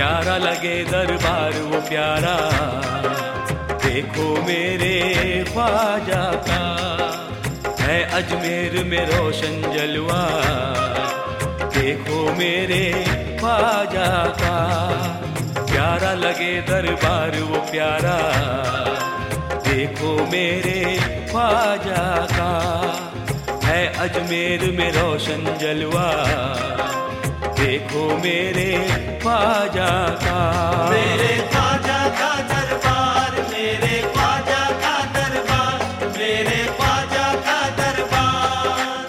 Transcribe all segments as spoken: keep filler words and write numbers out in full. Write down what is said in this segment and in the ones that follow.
प्यारा लगे दरबार वो प्यारा, देखो मेरे ख्वाजा का है अजमेर में रोशन जलवा, देखो मेरे ख्वाजा का। प्यारा लगे दरबार वो प्यारा, देखो मेरे ख्वाजा का है अजमेर में रोशन जलवा, देखो मेरे ख्वाजा का। मेरे ख्वाजा का दरबार, मेरे ख्वाजा का दरबार, मेरे ख्वाजा का दरबार।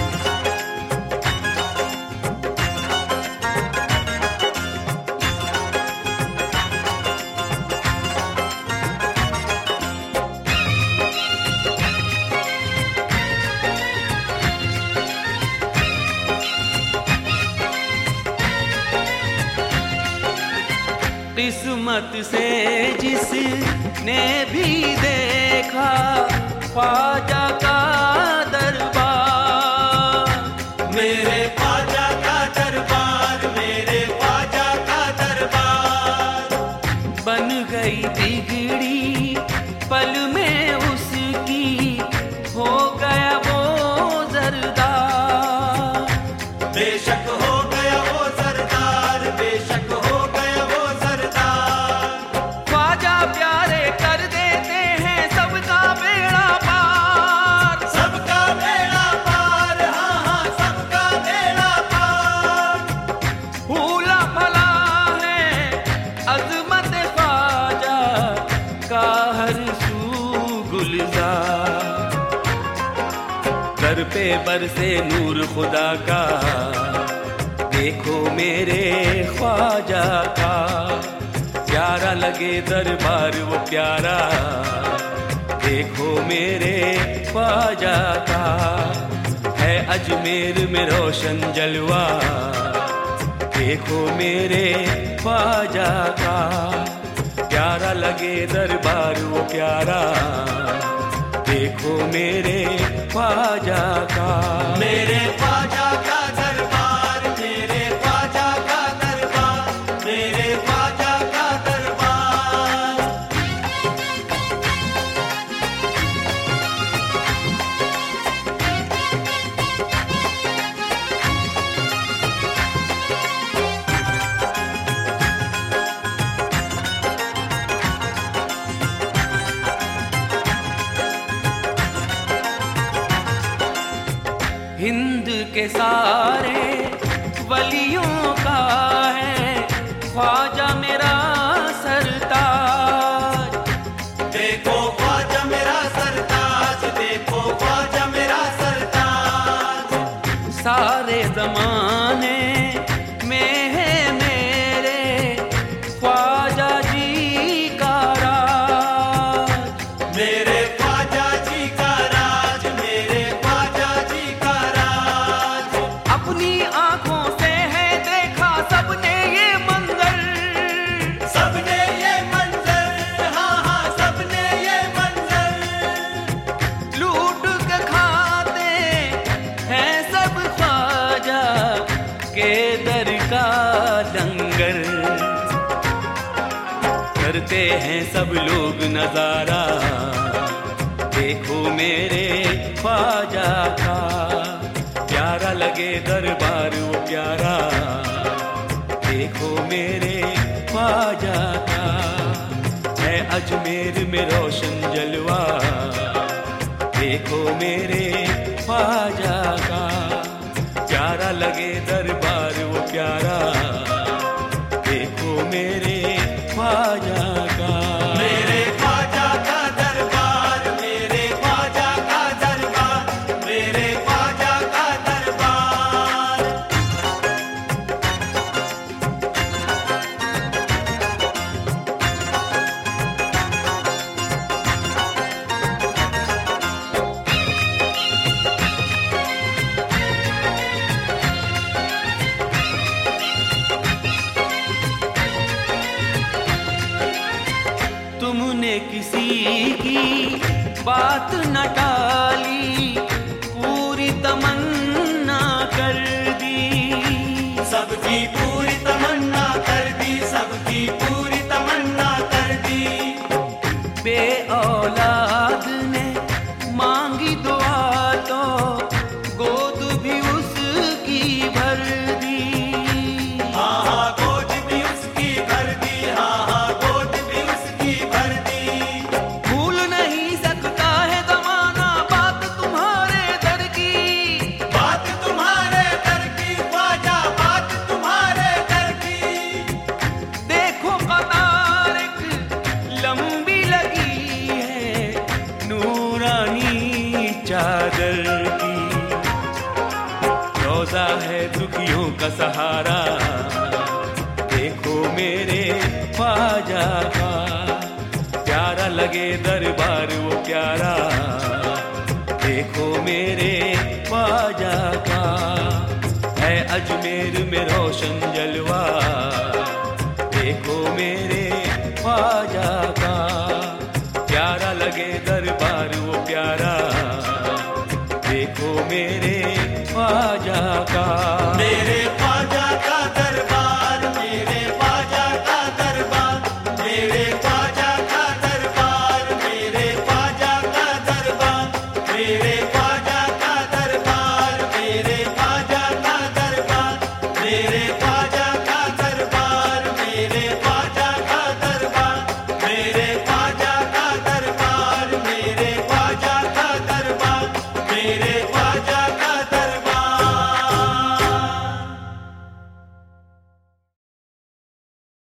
किस्मत से जिसने भी देखा ख्वाजा का दरबार, मेरे ख्वाजा का दरबार, मेरे ख्वाजा का दरबार। बन गई बिगड़ी पल में उसकी, हो गया वो जरदार। बेशक हो गया वो सरदार, बेशक हो गया वो सरदार। ख्वाजा प्यारे कर देते हैं सबका बेड़ा पार, सबका बेड़ा पार, हाँ हाँ सबका बेड़ा पार। भूला भला है अजमत ख्वाजा का हर सू गुलजार। दर पे बरसे नूर खुदा का, देखो मेरे ख्वाजा का। प्यारा लगे दरबार वो प्यारा, देखो मेरे ख्वाजा का है अजमेर में रोशन जलवा, देखो मेरे ख्वाजा का। प्यारा लगे दरबार वो प्यारा, देखो मेरे ख्वाजा का। मेरे ख्वाजा का दरबार, मेरे ख्वाजा का दरबार, मेरे ख्वाजा का दरबार। हिंद के सारे वलियों का है ख्वाजा मेरा सरताज। देखो ख्वाजा मेरा सरताज, देखो ख्वाजा मेरा सरताज। सारे जमाने में है मेरे ख्वाजा जी का राज, मेरे ख्वाजा जी का राज, मेरे ख्वाजा जी का राज। अपनी आंखों से है देखा सबने ये मंजर, सबने ये मंजर, हाँ हाँ सबने ये मंजर। लूट के खाते हैं सब ख्वाजा के दर का लंगर। करते हैं सब लोग नजारा, देखो मेरे ख्वाजा का। प्यारा लगे दरबार वो प्यारा, देखो मेरे ख्वाजा का है अजमेर में रोशन जलवा, देखो मेरे ख्वाजा का। प्यारा लगे दरबार वो प्यारा, देखो मेरे ख्वाजा का। मेरे ख्वाजा का दरबार, मेरे ख्वाजा का दरबार, मेरे ख्वाजा का दरबार। है दुखियों का सहारा, देखो मेरे ख्वाजा का। प्यारा लगे दरबार वो प्यारा, देखो मेरे ख्वाजा का। है अजमेर में रोशन जलवा, देखो मेरे ख्वाजा का। प्यारा लगे दरबार वो प्यारा, देखो मेरे ख्वाजा का। मेरे ख्वाजा का दरबार, मेरे ख्वाजा का दरबार, मेरे ख्वाजा का दरबार, मेरे ख्वाजा का दरबार, मेरे ख्वाजा का दरबार, मेरे ख्वाजा का दरबार, मेरे ख्वाजा का दरबार, मेरे ख्वाजा का दरबार, मेरे ख्वाजा का दरबार, मेरे ख्वाजा का दरबार, मेरे ख्वाजा